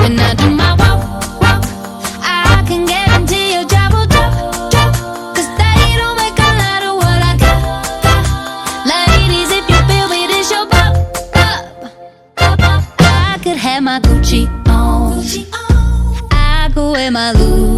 When I do my walk, walk, I can guarantee your job will drop, drop. Cause they don't make a lot of what I got, got. Ladies, if you feel me, this your pop, pop. I could have my Gucci on, I could wear my Louis